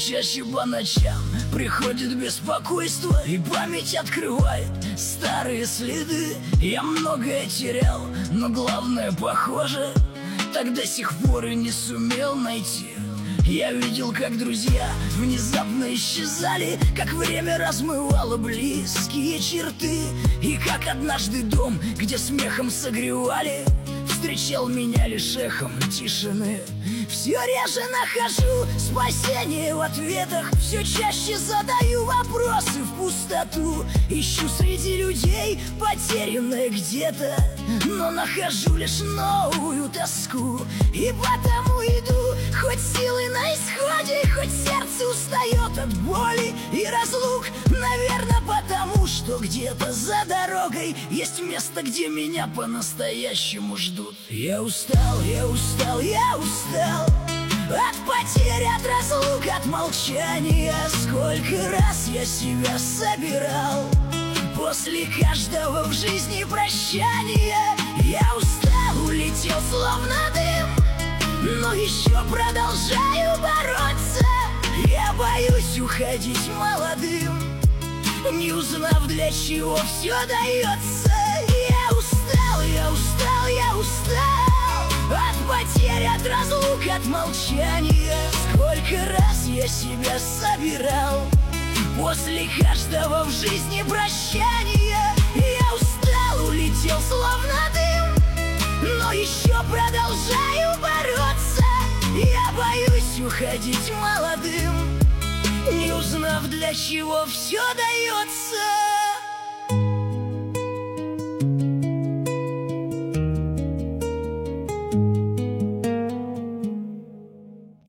чаще по ночам приходит беспокойство, и память открывает старые следы. Я многое терял, но главное, похоже, так до сих пор и не сумел найти. Я видел, как друзья внезапно исчезали, как время размывало близкие черты, и как однажды дом, где смехом согревали, встречал меня лишь эхом тишины. Все реже нахожу спасение в ответах, все чаще задаю вопросы в пустоту. Ищу среди людей потерянное где-то, но нахожу лишь новую тоску. И потому иду, хоть силы на исходе, хоть сердце устает от боли и разлук. Наверное, потому что где-то за дорогой есть место, где меня по-настоящему ждут. Я устал, я устал, я устал от потерь, от разлук, от молчания. Сколько раз я себя собирал после каждого в жизни прощания. Я устал, улетел словно дым, но еще продолжаю бороться. Я боюсь уходить молодым, не узнав, для чего все дается. Я устал, я устал, я устал от потерь, от разлук, от молчания. Сколько раз я себя собирал после каждого в жизни прощания. Я устал, улетел словно дым, но еще продолжаю бороться. Я боюсь уходить молодым, не узнав, для чего все дается.